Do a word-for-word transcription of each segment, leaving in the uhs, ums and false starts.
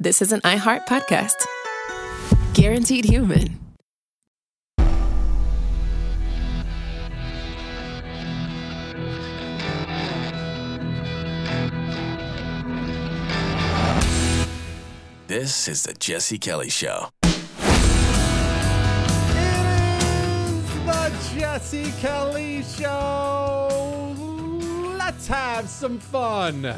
This is an iHeart podcast. Guaranteed Human. This is the Jesse Kelly Show. It is the Jesse Kelly Show. Let's have some fun.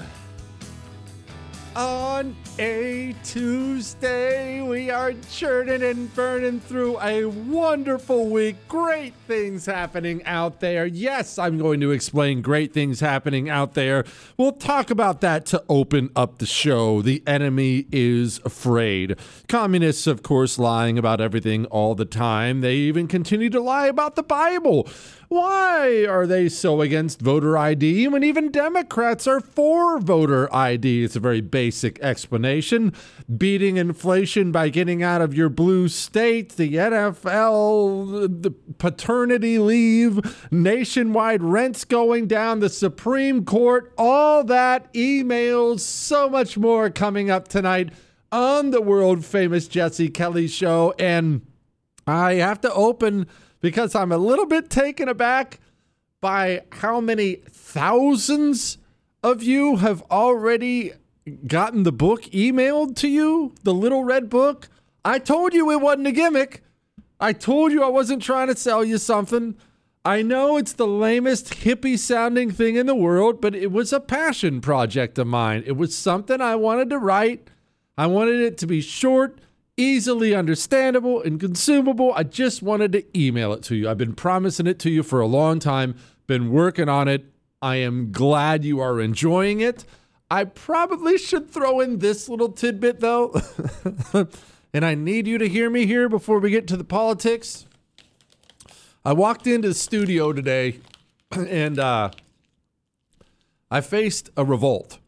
On a Tuesday, we are churning and burning through a wonderful week. Great things happening out there. Yes, I'm going to explain great things happening out there. We'll talk about that to open up the show. The enemy is afraid. Communists, of course, lying about everything all the time. They even continue to lie about the Bible. Why are they so against voter I D when even Democrats are for voter I D? It's a very basic explanation. Beating inflation by getting out of your blue state, the N F L, the paternity leave, nationwide rents going down, the Supreme Court, all that, emails, so much more coming up tonight on the world famous Jesse Kelly Show. And I have to open because I'm a little bit taken aback by how many thousands of you have already gotten the book emailed to you, the Little Red Book. I told you it wasn't a gimmick. I told you I wasn't trying to sell you something. I know it's the lamest hippie sounding thing in the world, but it was a passion project of mine. It was something I wanted to write. I wanted it to be short, easily understandable and consumable. I just wanted to email it to you. I've been promising it to you for a long time, been working on it. I am glad you are enjoying it. I probably should throw in this little tidbit, though, and I need you to hear me here before we get to the politics. I walked into the studio today, and uh, I faced a revolt.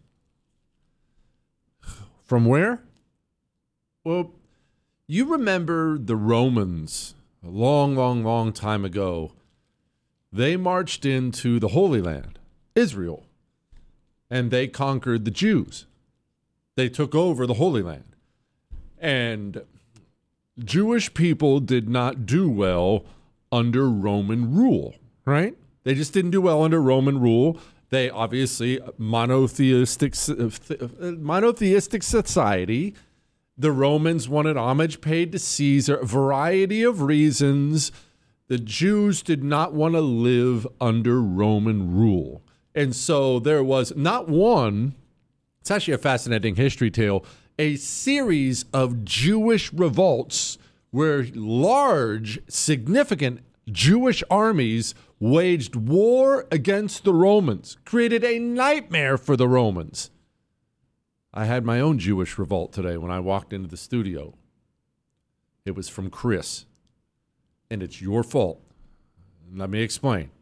From where? Well, you remember the Romans a long, long, long time ago. They marched into the Holy Land, Israel, and they conquered the Jews. They took over the Holy Land. And Jewish people did not do well under Roman rule, right? They just didn't do well under Roman rule. They obviously, monotheistic, monotheistic society. The Romans wanted homage paid to Caesar, a variety of reasons. The Jews did not want to live under Roman rule. And so there was not one, it's actually a fascinating history tale, a series of Jewish revolts where large, significant Jewish armies waged war against the Romans, created a nightmare for the Romans. I had my own Jewish revolt today when I walked into the studio. It was from Chris, and it's your fault. Let me explain.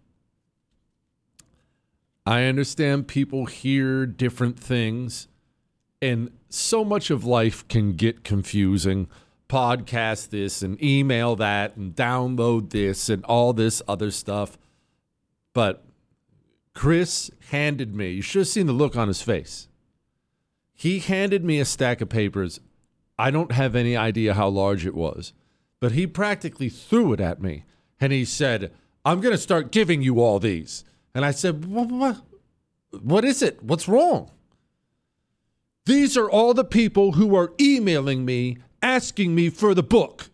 I understand people hear different things, and so much of life can get confusing. Podcast this and email that and download this and all this other stuff. But Chris handed me, you should have seen the look on his face. He handed me a stack of papers. I don't have any idea how large it was, but he practically threw it at me. And he said, I'm going to start giving you all these. And I said, what, what, what is it? What's wrong? These are all the people who are emailing me, asking me for the book.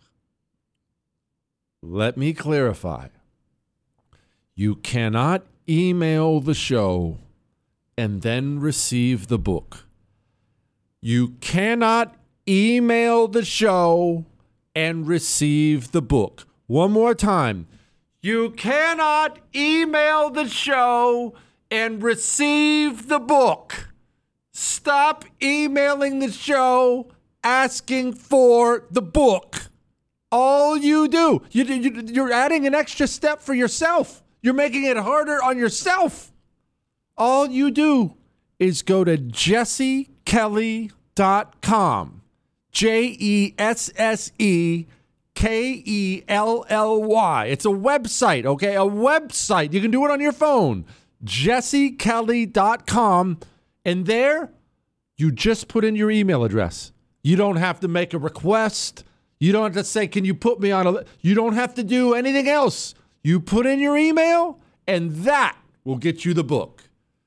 Let me clarify. You cannot email the show and then receive the book. You cannot email the show and receive the book. One more time. You cannot email the show and receive the book. Stop emailing the show asking for the book. All you do, you, you, you're adding an extra step for yourself. You're making it harder on yourself. All you do is go to jesse kelly dot com. J E S S E K E L L Y. It's a website, okay? A website. You can do it on your phone. jesse kelly dot com. And there, you just put in your email address. You don't have to make a request. You don't have to say, can you put me on a list? You don't have to do anything else. You put in your email, and that will get you the book.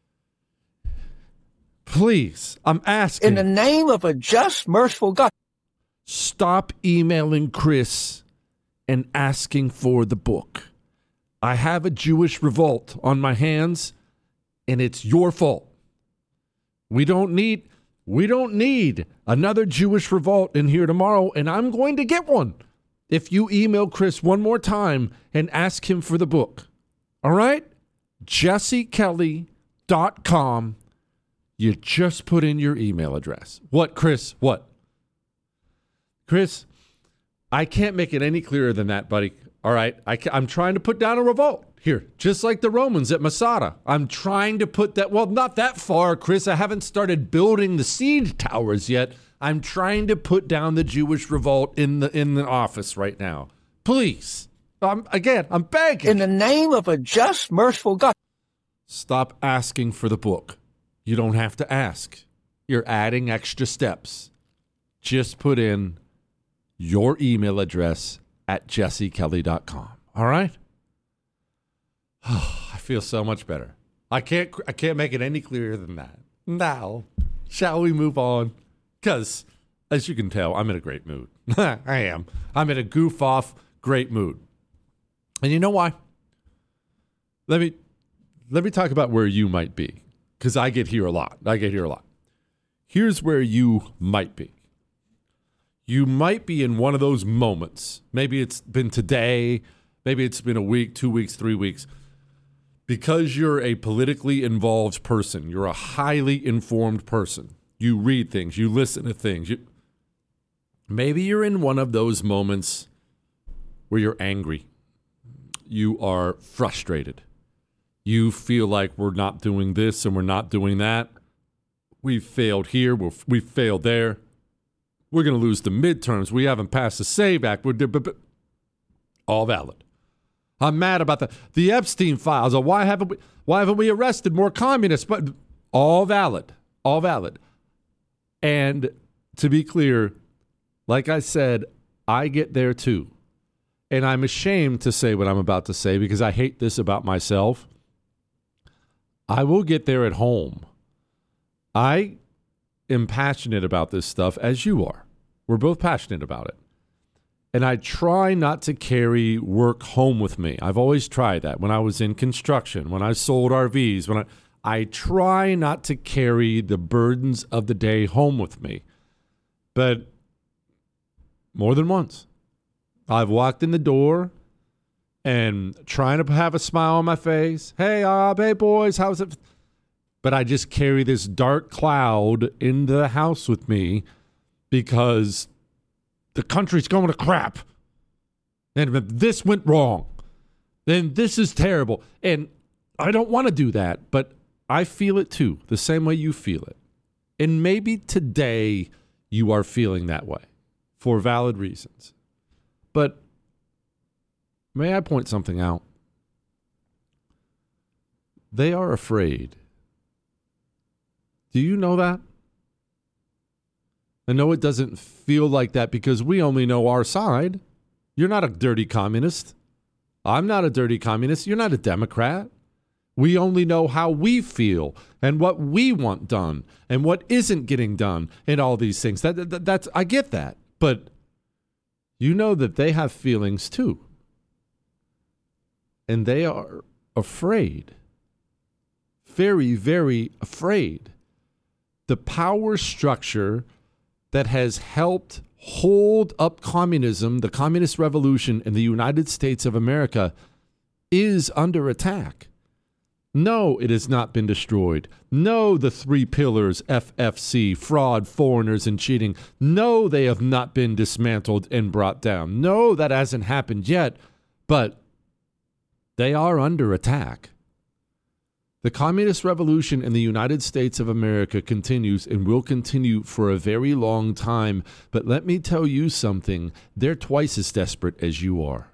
Please, I'm asking. In the name of a just, merciful God. Stop emailing Chris and asking for the book. I have a Jewish revolt on my hands, and it's your fault. We don't need we don't need another Jewish revolt in here tomorrow, and I'm going to get one if you email Chris one more time and ask him for the book. All right? Jesse Kelly dot com. You just put in your email address. What, Chris? What? Chris, I can't make it any clearer than that, buddy. All right? I ca- I'm trying to put down a revolt here, just like the Romans at Masada. I'm trying to put that, well, not that far, Chris. I haven't started building the siege towers yet. I'm trying to put down the Jewish revolt in the in the office right now. Please. Um, again, I'm begging. In the name of a just, merciful God. Stop asking for the book. You don't have to ask. You're adding extra steps. Just put in your email address at jesse kelly dot com. All right? Oh, I feel so much better. I can't I can't make it any clearer than that. Now, shall we move on? Because, as you can tell, I'm in a great mood. I am. I'm in a goof-off, great mood. And you know why? Let me let me talk about where you might be. Because I get here a lot. I get here a lot. Here's where you might be. You might be in one of those moments. Maybe it's been today. Maybe it's been a week, two weeks, three weeks. Because you're a politically involved person. You're a highly informed person. You read things. You listen to things. You, maybe you're in one of those moments where you're angry. You are frustrated. You feel like we're not doing this and we're not doing that. We've failed here. We're, we've failed there. We're going to lose the midterms. We haven't passed the SAVE Act. We're all valid. I'm mad about the the Epstein files. Why haven't we? Why haven't we arrested more communists? But all valid. All valid. And to be clear, like I said, I get there too. And I'm ashamed to say what I'm about to say because I hate this about myself. I will get there at home. I am passionate about this stuff as you are. We're both passionate about it. And I try not to carry work home with me. I've always tried that. When I was in construction, when I sold R Vs, when I, I try not to carry the burdens of the day home with me. But more than once, I've walked in the door and trying to have a smile on my face. Hey, uh, hey, boys, how's it? But I just carry this dark cloud into the house with me because the country's going to crap. And this went wrong. Then this is terrible. And I don't want to do that, but I feel it too, the same way you feel it. And maybe today you are feeling that way for valid reasons. But may I point something out? They are afraid. Do you know that? I know it doesn't feel like that because we only know our side. You're not a dirty communist. I'm not a dirty communist. You're not a Democrat. We only know how we feel and what we want done and what isn't getting done and all these things. That, that that's I get that. But you know that they have feelings too. And they are afraid. Very, very afraid. The power structure that has helped hold up communism, the communist revolution in the United States of America, is under attack. No, it has not been destroyed. No, the three pillars, F F C, fraud, foreigners, and cheating. No, they have not been dismantled and brought down. No, that hasn't happened yet, but they are under attack. The communist revolution in the United States of America continues and will continue for a very long time. But let me tell you something. They're twice as desperate as you are.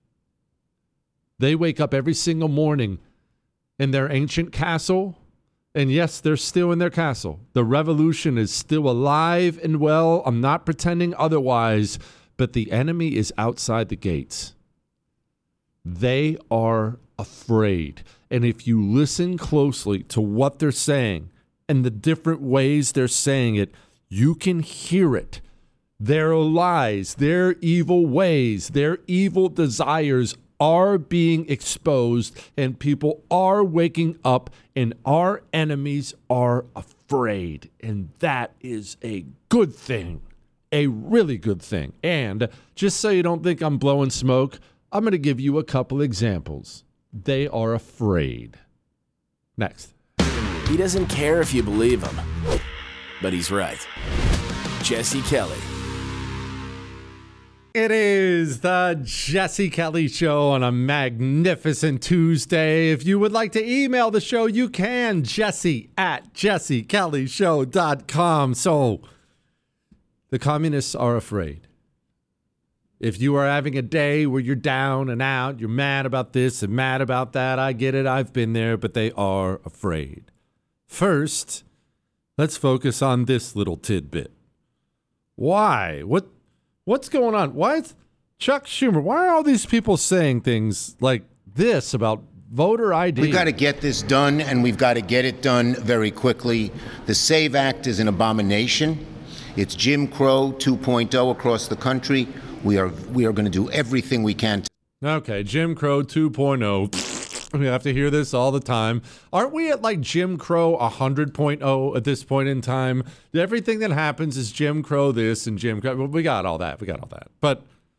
They wake up every single morning in their ancient castle And yes, they're still in their castle. The revolution is still alive and well. I'm not pretending otherwise, but the enemy is outside the gates. They are afraid. And if you listen closely to what they're saying and the different ways they're saying it, you can hear it. Their lies, their evil ways, their evil desires are being exposed, and people are waking up, and our enemies are afraid. And that is a good thing, a really good thing. And just so you don't think I'm blowing smoke, I'm going to give you a couple examples. They are afraid. Next. He doesn't care if you believe him, but he's right. Jesse Kelly. It is the Jesse Kelly Show on a magnificent Tuesday. If you would like to email the show, you can. Jesse at jesse kelly show dot com. So, the communists are afraid. If you are having a day where you're down and out, you're mad about this and mad about that, I get it. I've been there, but they are afraid. First, let's focus on this little tidbit. Why? What? What's going on? Why is Chuck Schumer? Why are all these people saying things like this about voter I D? We've got to get this done, and we've got to get it done very quickly. The SAVE Act is an abomination. It's Jim Crow two point oh across the country. We are we are going to do everything we can to. Okay, Jim Crow two point oh. We have to hear this all the time. Aren't we at like Jim Crow one hundred point oh at this point in time? Everything that happens is Jim Crow this and Jim Crow. We got all that. We got all that. But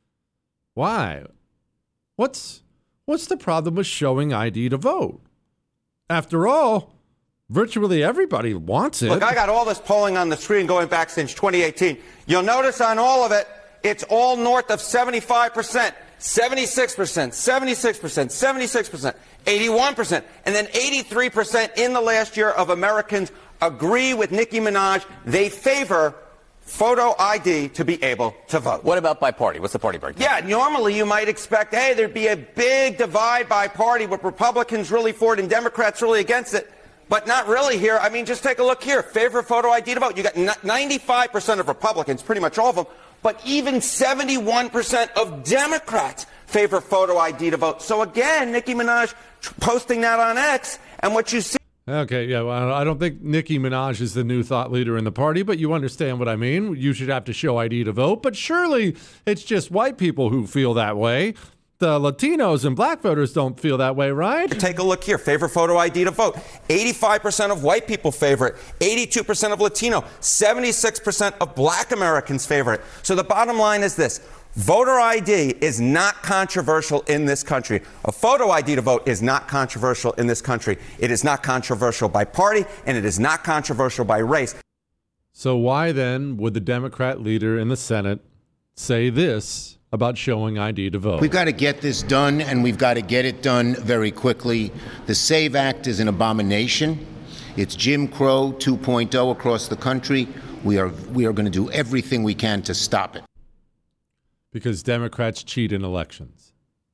why? What's what's the problem with showing I D to vote? After all, virtually everybody wants it. Look, I got all this polling on the screen going back since twenty eighteen. You'll notice on all of it, it's all north of seventy-five percent. seventy-six percent, seventy-six percent, seventy-six percent, eighty-one percent, and then eighty-three percent in the last year of Americans agree with Nicki Minaj. They favor photo I D to be able to vote. What about by party? What's the party breakdown? Yeah, normally you might expect, hey, there'd be a big divide by party with Republicans really for it and Democrats really against it. But not really here. I mean, just take a look here. Favor photo I D to vote. You got ninety-five percent of Republicans, pretty much all of them, but even seventy-one percent of Democrats favor photo I D to vote. So again, Nicki Minaj posting that on X, and what you see. Okay, yeah, well, I don't think Nicki Minaj is the new thought leader in the party, but you understand what I mean. You should have to show I D to vote, but surely it's just white people who feel that way. The Latinos and black voters don't feel that way, right? Take a look here. Favor photo I D to vote. eighty-five percent of white people favor it. eighty-two percent of Latino. seventy-six percent of black Americans favor it. So the bottom line is this. Voter I D is not controversial in this country. A photo I D to vote is not controversial in this country. It is not controversial by party, and it is not controversial by race. So why then would the Democrat leader in the Senate say this about showing I D to vote? We've got to get this done, and we've got to get it done very quickly. The SAVE Act is an abomination. It's Jim Crow two point oh across the country. We are we are going to do everything we can to stop it. Because Democrats cheat in elections.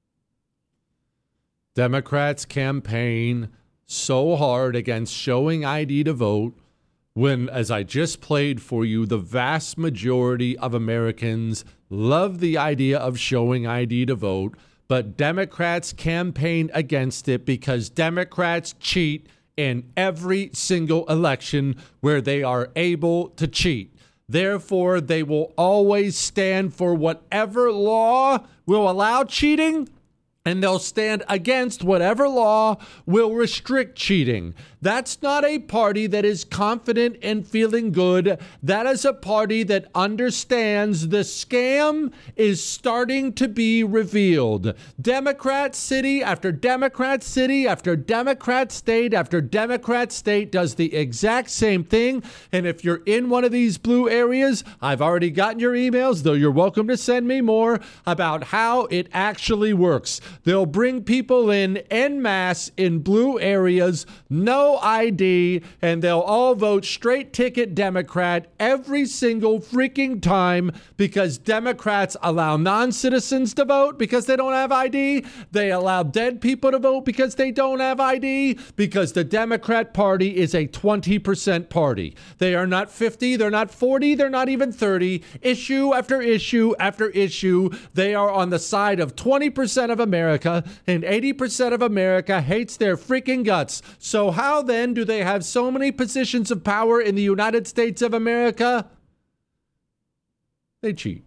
Democrats campaign so hard against showing I D to vote when, as I just played for you, the vast majority of Americans love the idea of showing I D to vote, but Democrats campaign against it because Democrats cheat in every single election where they are able to cheat. Therefore, they will always stand for whatever law will allow cheating, and they'll stand against whatever law will restrict cheating. That's not a party that is confident and feeling good. That is a party that understands the scam is starting to be revealed. Democrat city after Democrat city after Democrat state after Democrat state does the exact same thing. And if you're in one of these blue areas, I've already gotten your emails, though you're welcome to send me more, about how it actually works. They'll bring people in en masse in blue areas, no I D, and they'll all vote straight ticket Democrat every single freaking time because Democrats allow non-citizens to vote because they don't have I D. They allow dead people to vote because they don't have I D, because the Democrat Party is a twenty percent party. They are not fifty, they're not forty, they're not even thirty. Issue after issue after issue, they are on the side of twenty percent of America, and eighty percent of America hates their freaking guts. So how then do they have so many positions of power in the United States of America? They cheat.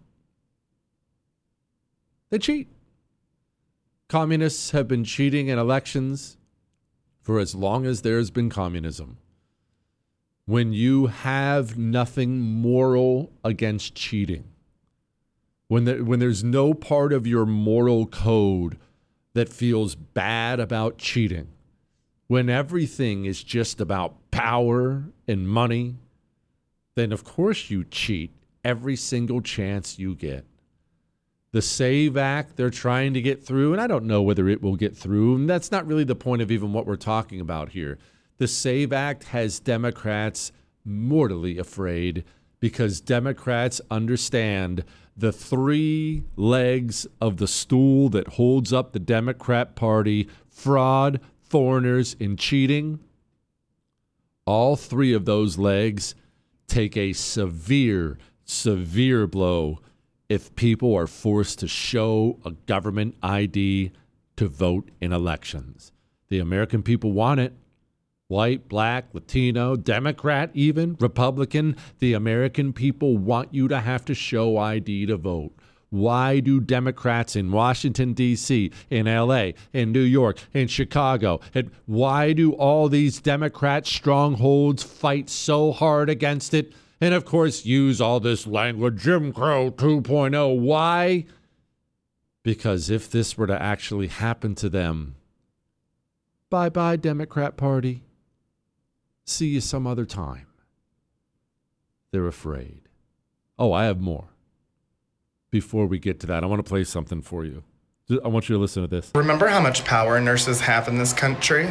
They cheat. Communists have been cheating in elections for as long as there's been communism. When you have nothing moral against cheating, when there, when there's no part of your moral code that feels bad about cheating, when everything is just about power and money, then of course you cheat every single chance you get. The SAVE Act they're trying to get through, and I don't know whether it will get through, and that's not really the point of even what we're talking about here. The SAVE Act has Democrats mortally afraid because Democrats understand the three legs of the stool that holds up the Democrat Party: fraud, foreigners, and cheating. All three of those legs take a severe, severe blow if people are forced to show a government I D to vote in elections. The American people want it. White, black, Latino, Democrat even, Republican. The American people want you to have to show I D to vote. Why do Democrats in Washington, D C, in L A, in New York, in Chicago, and why do all these Democrat strongholds fight so hard against it? And, of course, use all this language, Jim Crow two point oh. Why? Because if this were to actually happen to them, bye-bye, Democrat Party. See you some other time. They're afraid. Oh, I have more. Before we get to that, I want to play something for you. I want you to listen to this. Remember how much power nurses have in this country?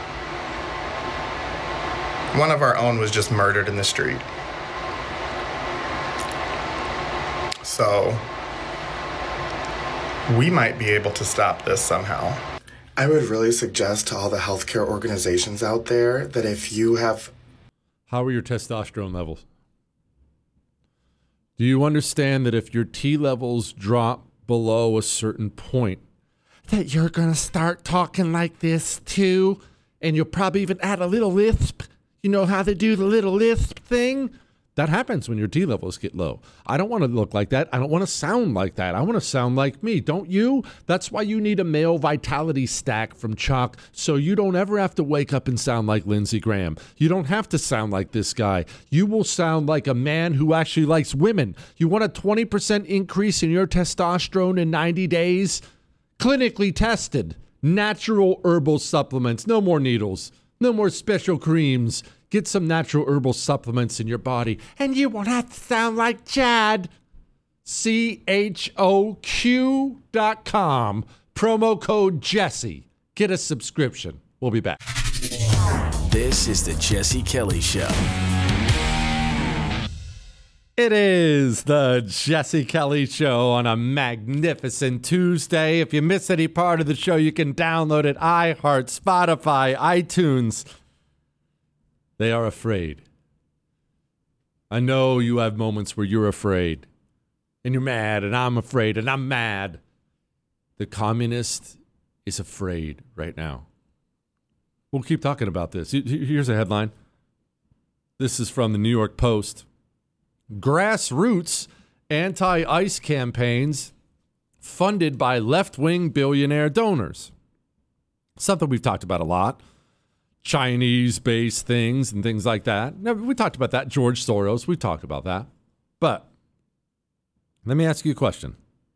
One of our own was just murdered in the street. So, we might be able to stop this somehow. I would really suggest to all the healthcare organizations out there that if you have... How are your testosterone levels? Do you understand that if your T levels drop below a certain point, that you're going to start talking like this too? And you'll probably even add a little lisp. You know how they do the little lisp thing? That happens when your T levels get low. I don't want to look like that. I don't want to sound like that. I want to sound like me. Don't you? That's why you need a male vitality stack from Chalk, so you don't ever have to wake up and sound like Lindsey Graham. You don't have to sound like this guy. You will sound like a man who actually likes women. You want a twenty percent increase in your testosterone in ninety days? Clinically tested. Natural herbal supplements. No more needles. No more special creams. Get some natural herbal supplements in your body, and you won't have to sound like Chad. C H O Q dot com. Promo code Jesse. Get a subscription. We'll be back. This is the Jesse Kelly Show. It is the Jesse Kelly Show on a magnificent Tuesday. If you miss any part of the show, you can download it. iHeart, Spotify, iTunes. They are afraid. I know you have moments where you're afraid. And you're mad, and I'm afraid, and I'm mad. The communist is afraid right now. We'll keep talking about this. Here's a headline. This is from the New York Post. Grassroots anti-ICE campaigns funded by left-wing billionaire donors. Something we've talked about a lot. Chinese-based things and things like that. Now, we talked about that. George Soros, we talked about that. But let me ask you a question.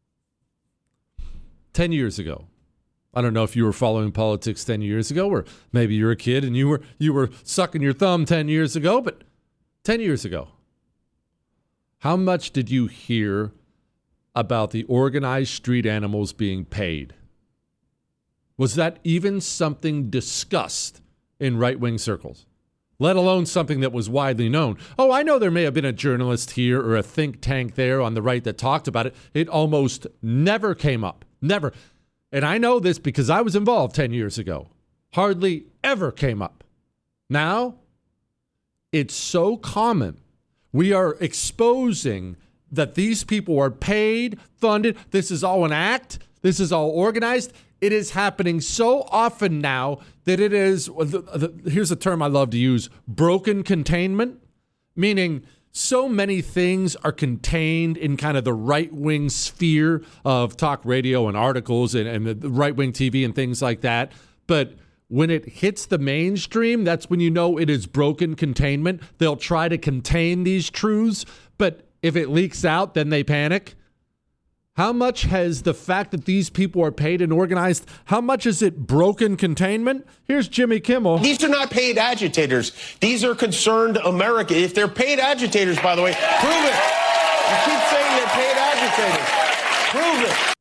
Ten years ago, I don't know if you were following politics ten years ago, or maybe you're a kid and you were you were sucking your thumb ten years ago, but ten years ago, how much did you hear about the organized street animals being paid? Was that even something discussed in right-wing circles, let alone something that was widely known? Oh, I know there may have been a journalist here or a think tank there on the right that talked about it. It almost never came up. Never. And I know this because I was involved ten years ago. Hardly ever came up. Now, it's so common. We are exposing that these people are paid, funded. This is all an act. This is all organized. It is happening so often now that it is, here's a term I love to use, broken containment, meaning so many things are contained in kind of the right-wing sphere of talk radio and articles and, and the right-wing T V and things like that. But when it hits the mainstream, that's when you know it is broken containment. They'll try to contain these truths, but if it leaks out, then they panic. How much has the fact that these people are paid and organized, how much is it broken containment? Here's Jimmy Kimmel. These are not paid agitators. These are concerned America. If they're paid agitators, by the way, prove it. You keep saying they're paid agitators. Prove it.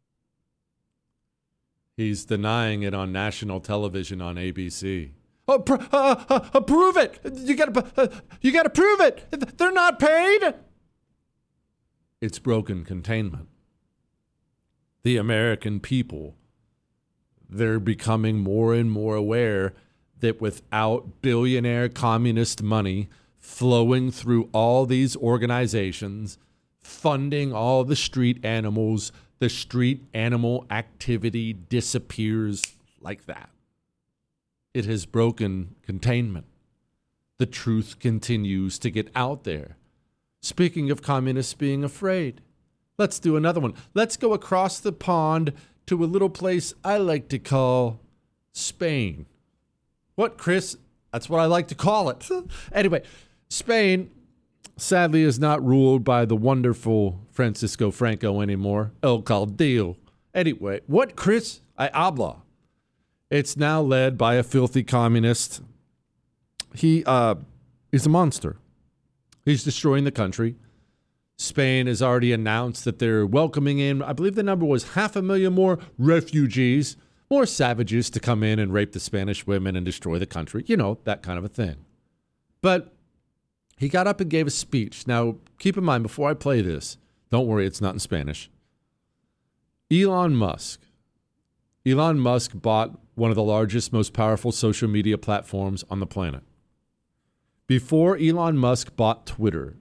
He's denying it on national television on A B C. Oh, pr- uh, uh, uh, prove it. You gotta, uh, you gotta prove it. They're not paid. It's broken containment. The American people, they're becoming more and more aware that without billionaire communist money flowing through all these organizations, funding all the street animals, the street animal activity disappears like that. It has broken containment. The truth continues to get out there. Speaking of communists being afraid, let's do another one. Let's go across the pond to a little place I like to call Spain. What, Chris? That's what I like to call it. Anyway, Spain, sadly, is not ruled by the wonderful Francisco Franco anymore. El Caudillo. Anyway, what, Chris? I habla. It's now led by a filthy communist. He uh, is a monster. He's destroying the country. Spain has already announced that they're welcoming in, I believe the number was half a million more refugees, more savages to come in and rape the Spanish women and destroy the country. You know, that kind of a thing. But he got up and gave a speech. Now, keep in mind, before I play this, don't worry, it's not in Spanish. Elon Musk. Elon Musk bought one of the largest, most powerful social media platforms on the planet. Before Elon Musk bought Twitter,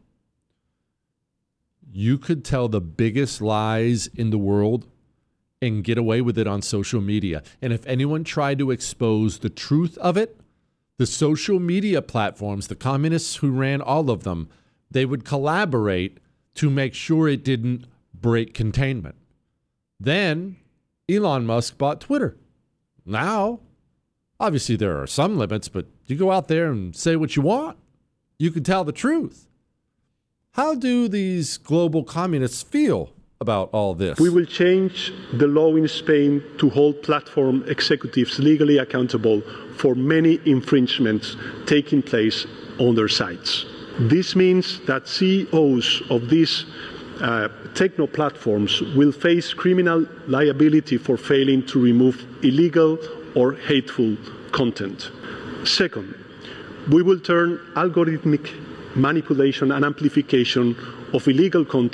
you could tell the biggest lies in the world and get away with it on social media. And if anyone tried to expose the truth of it, the social media platforms, the communists who ran all of them, they would collaborate to make sure it didn't break containment. Then Elon Musk bought Twitter. Now, obviously there are some limits, but you go out there and say what you want. You can tell the truth. How do these global communists feel about all this? We will change the law in Spain to hold platform executives legally accountable for many infringements taking place on their sites. This means that C E Os of these uh, techno platforms will face criminal liability for failing to remove illegal or hateful content. Second, we will turn algorithmic manipulation and amplification of illegal content.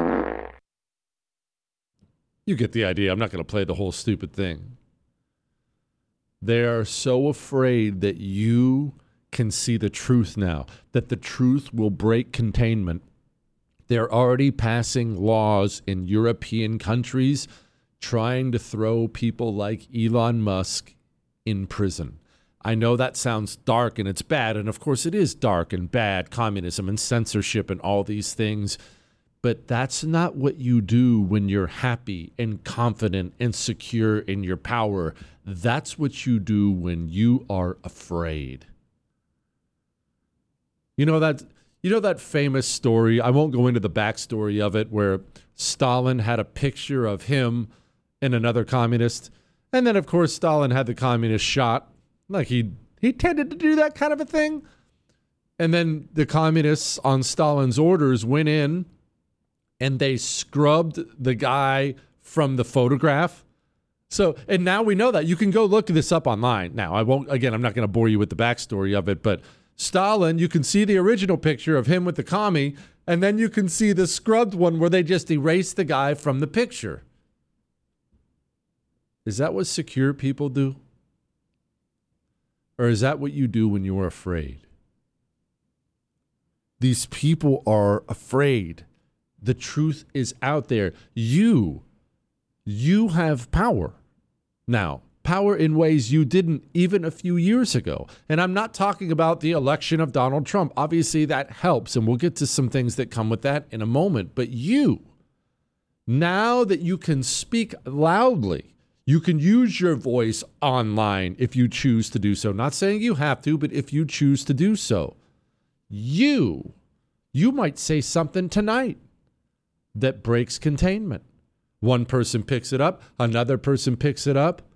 You get the idea. I'm not going to play the whole stupid thing. They are so afraid that you can see the truth now, that the truth will break containment. They're already passing laws in European countries trying to throw people like Elon Musk in prison. I know that sounds dark and it's bad, and of course it is dark and bad, communism and censorship and all these things, but that's not what you do when you're happy and confident and secure in your power. That's what you do when you are afraid. You know that, you know that famous story, I won't go into the backstory of it, where Stalin had a picture of him and another communist, and then of course Stalin had the communist shot. Like he he tended to do that kind of a thing. And then the communists on Stalin's orders went in and they scrubbed the guy from the photograph So, and now we know that. You can go look this up online. Now, I won't, again, I'm not going to bore you with the backstory of it, but Stalin, you can see the original picture of him with the commie, and then you can see the scrubbed one where they just erase the guy from the picture. Is that what secure people do? Or is that what you do when you're afraid? These people are afraid. The truth is out there. You, you have power now. Power in ways you didn't even a few years ago. And I'm not talking about the election of Donald Trump. Obviously, that helps, and we'll get to some things that come with that in a moment. But you, now that you can speak loudly, you can use your voice online if you choose to do so. Not saying you have to, but if you choose to do so, you, you might say something tonight that breaks containment. One person picks it up, another person picks it up.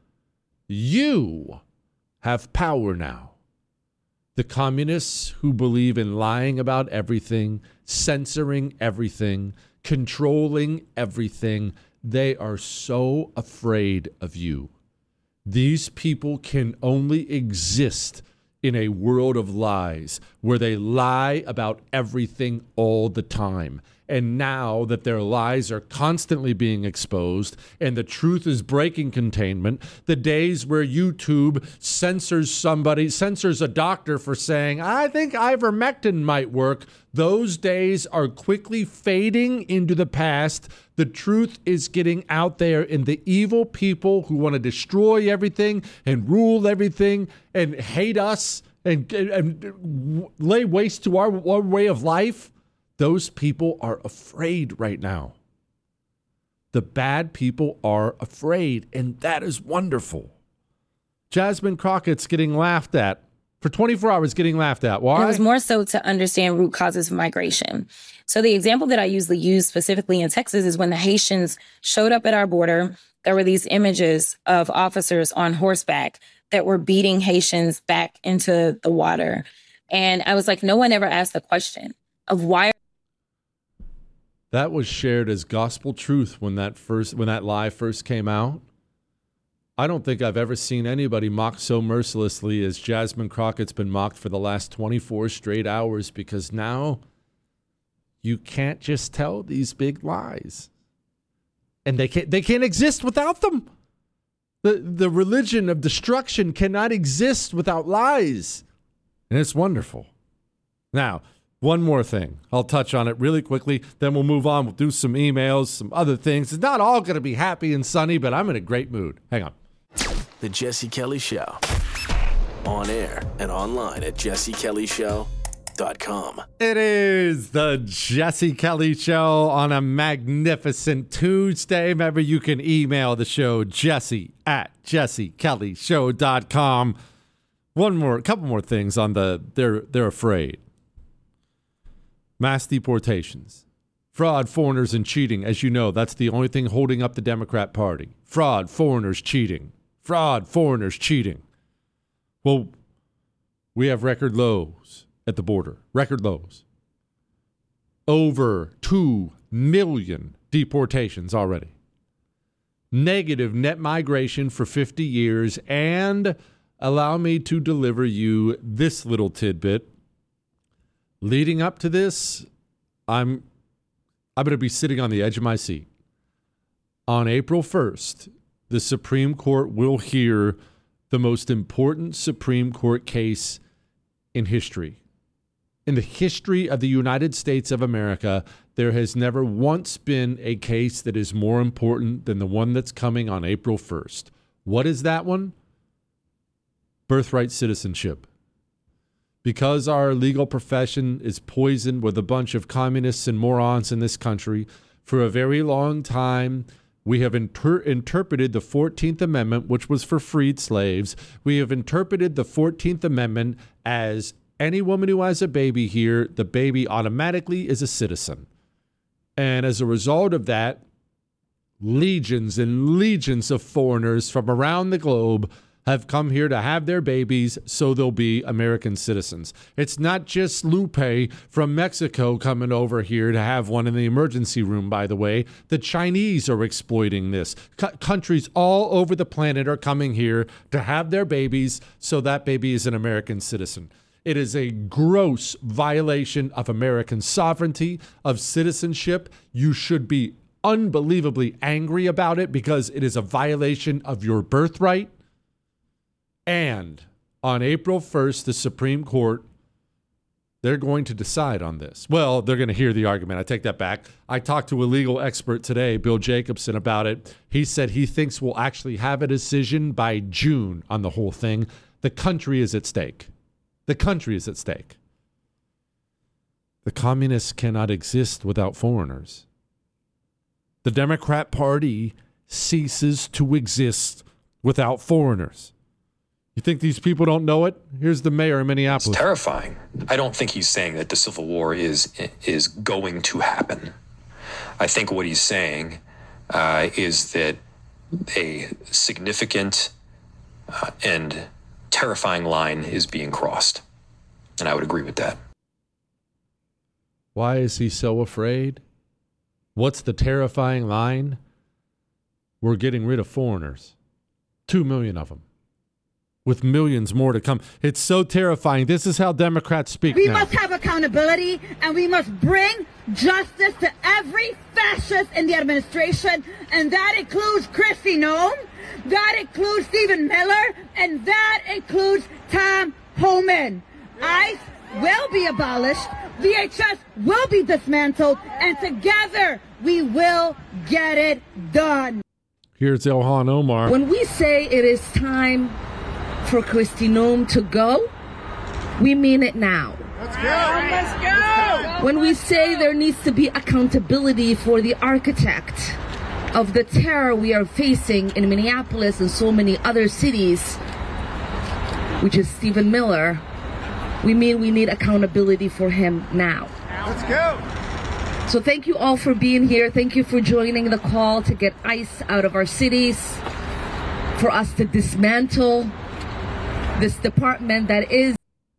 You have power now. The communists who believe in lying about everything, censoring everything, controlling everything, they are so afraid of you. These people can only exist in a world of lies where they lie about everything all the time. And now that their lies are constantly being exposed and the truth is breaking containment, the days where YouTube censors somebody, censors a doctor for saying, I think ivermectin might work, those days are quickly fading into the past. The truth is getting out there, and the evil people who want to destroy everything and rule everything and hate us and, and lay waste to our, our way of life, those people are afraid right now. The bad people are afraid, and that is wonderful. Jasmine Crockett's getting laughed at for twenty-four hours, getting laughed at. Why? It was more so to understand root causes of migration. So the example that I usually use specifically in Texas is when the Haitians showed up at our border, there were these images of officers on horseback that were beating Haitians back into the water. And I was like, no one ever asked the question of why. That was shared as gospel truth when that first when that lie first came out. I don't think I've ever seen anybody mocked so mercilessly as Jasmine Crockett's been mocked for the last twenty-four straight hours, because now you can't just tell these big lies. And they can't they can't exist without them. The the religion of destruction cannot exist without lies. And it's wonderful. Now, one more thing. I'll touch on it really quickly. Then we'll move on. We'll do some emails, some other things. It's not all going to be happy and sunny, but I'm in a great mood. Hang on. The Jesse Kelly Show. On air and online at jesse kelly show dot com. It is the Jesse Kelly Show on a magnificent Tuesday. Remember, you can email the show, jesse at jesse kelly show dot com. One more, a couple more things on the they're they're afraid. Mass deportations, fraud, foreigners, and cheating. As you know, that's the only thing holding up the Democrat Party. Fraud, foreigners, cheating. Fraud, foreigners, cheating. Well, we have record lows at the border. Record lows. Over two million deportations already. Negative net migration for fifty years. And allow me to deliver you this little tidbit. Leading up to this, I'm I'm going to be sitting on the edge of my seat. On April first, the Supreme Court will hear the most important Supreme Court case in history. In the history of the United States of America, there has never once been a case that is more important than the one that's coming on April first. What is that one? Birthright citizenship. Because our legal profession is poisoned with a bunch of communists and morons in this country, for a very long time, we have inter- interpreted the fourteenth Amendment, which was for freed slaves. We have interpreted the fourteenth Amendment as any woman who has a baby here, the baby automatically is a citizen. And as a result of that, legions and legions of foreigners from around the globe have come here to have their babies so they'll be American citizens. It's not just Lupe from Mexico coming over here to have one in the emergency room, by the way. The Chinese are exploiting this. C- countries all over the planet are coming here to have their babies so that baby is an American citizen. It is a gross violation of American sovereignty, of citizenship. You should be unbelievably angry about it because it is a violation of your birthright. And on April first, the Supreme Court, they're going to decide on this. Well, they're going to hear the argument. I take that back. I talked to a legal expert today, Bill Jacobson, about it. He said he thinks we'll actually have a decision by June on the whole thing. The country is at stake. The country is at stake. The communists cannot exist without foreigners. The Democrat Party ceases to exist without foreigners. You think these people don't know it? Here's the mayor of Minneapolis. It's terrifying. I don't think he's saying that the Civil War is is going to happen. I think what he's saying uh, is that a significant uh, and terrifying line is being crossed. And I would agree with that. Why is he so afraid? What's the terrifying line? We're getting rid of foreigners. Two million of them. With millions more to come. It's so terrifying. This is how Democrats speak We now. must have accountability, and we must bring justice to every fascist in the administration, and that includes Kristi Noem, that includes Stephen Miller, and that includes Tom Homan. ICE will be abolished, V H S will be dismantled, and together we will get it done. Here's Ilhan Omar. When we say it is time for Kristi Noem to go, we mean it now. Let's go! Let's go! When we say there needs to be accountability for the architect of the terror we are facing in Minneapolis and so many other cities, which is Stephen Miller, we mean we need accountability for him now. Let's go! So thank you all for being here. Thank you for joining the call to get ICE out of our cities, for us to dismantle this department that is.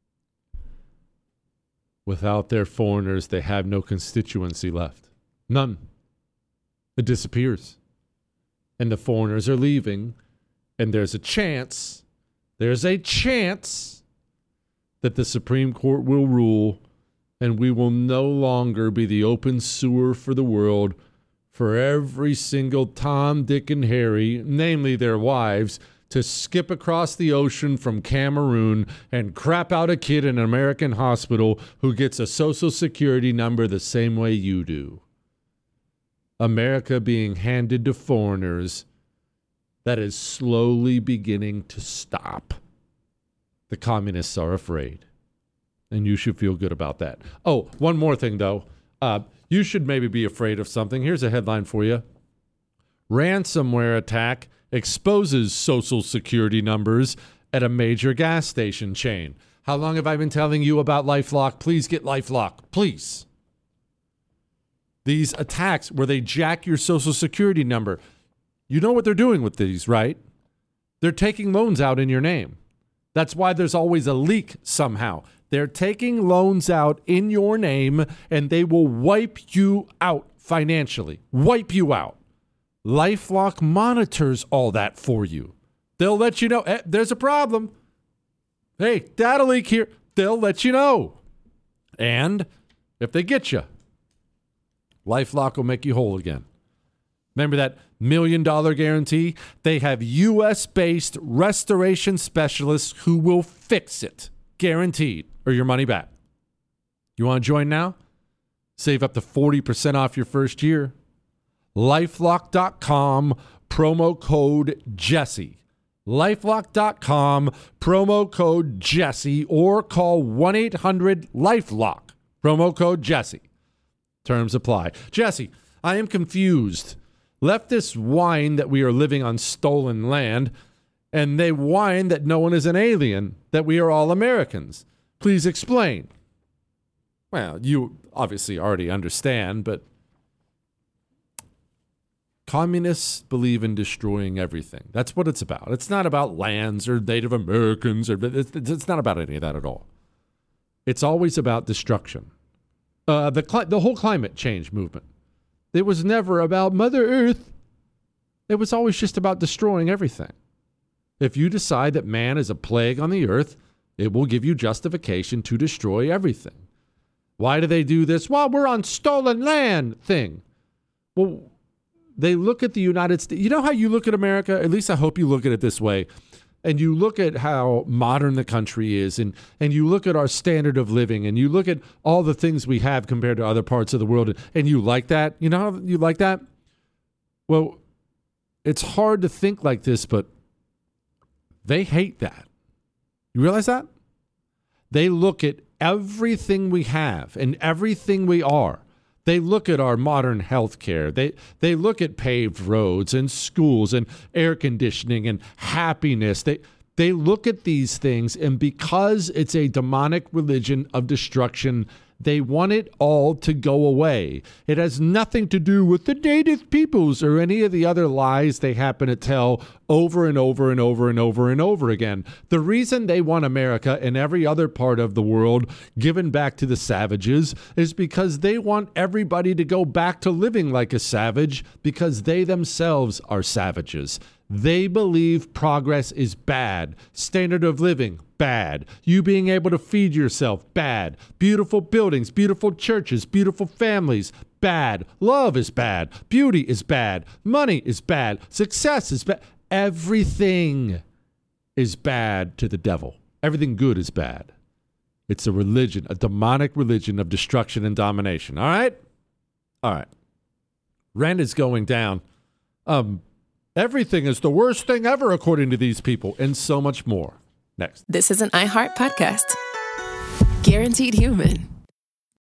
Without their foreigners, they have no constituency left. None. It disappears. And the foreigners are leaving. And there's a chance, there's a chance that the Supreme Court will rule and we will no longer be the open sewer for the world for every single Tom, Dick, and Harry, namely their wives, to skip across the ocean from Cameroon and crap out a kid in an American hospital who gets a social security number the same way you do. America being handed to foreigners, that is slowly beginning to stop. The communists are afraid. And you should feel good about that. Oh, one more thing, though. Uh, you should maybe be afraid of something. Here's a headline for you. Ransomware attack exposes social security numbers at a major gas station chain. How long have I been telling you about LifeLock? Please get LifeLock. Please. These attacks where they jack your social security number. You know what they're doing with these, right? They're taking loans out in your name. That's why there's always a leak somehow. They're taking loans out in your name, and they will wipe you out financially. Wipe you out. LifeLock monitors all that for you. They'll let you know, eh, there's a problem. Hey, data leak here. They'll let you know. And if they get you, LifeLock will make you whole again. Remember that million dollar guarantee? They have U S-based restoration specialists who will fix it. Guaranteed. Or your money back. You want to join now? Save up to forty percent off your first year. LifeLock dot com, promo code Jesse. LifeLock dot com, promo code Jesse, or call one eight hundred LifeLock, promo code Jesse. Terms apply. Jesse, I am confused. Leftist whine that we are living on stolen land, and they whine that no one is an alien, that we are all Americans. Please explain. Well, you obviously already understand, but Communists believe in destroying everything. That's what it's about. It's not about lands or Native Americans, or it's, it's not about any of that at all. It's always about destruction. Uh, the cli- the whole climate change movement. It was never about Mother Earth. It was always just about destroying everything. If you decide that man is a plague on the earth, it will give you justification to destroy everything. Why do they do this? Well, we're on stolen land thing. Well, they look at the United States. You know how you look at America? At least I hope you look at it this way. And you look at how modern the country is, and, and you look at our standard of living, and you look at all the things we have compared to other parts of the world, and, and you like that? You know how you like that? Well, it's hard to think like this, but they hate that. You realize that? They look at everything we have and everything we are. They look at our modern health care. They, they look at paved roads and schools and air conditioning and happiness. They, they look at these things, and because it's a demonic religion of destruction, they want it all to go away. It has nothing to do with the native peoples or any of the other lies they happen to tell over and over and over and over and over again. The reason they want America and every other part of the world given back to the savages is because they want everybody to go back to living like a savage, because they themselves are savages. They believe progress is bad. Standard of living, bad. You being able to feed yourself, bad. Beautiful buildings, beautiful churches, beautiful families, bad. Love is bad. Beauty is bad. Money is bad. Success is bad. Everything is bad to the devil. Everything good is bad. It's a religion, a demonic religion of destruction and domination. All right? All right. Rent is going down. Um... Everything is the worst thing ever, according to these people, and so much more. Next. This is an iHeart podcast. Guaranteed Human.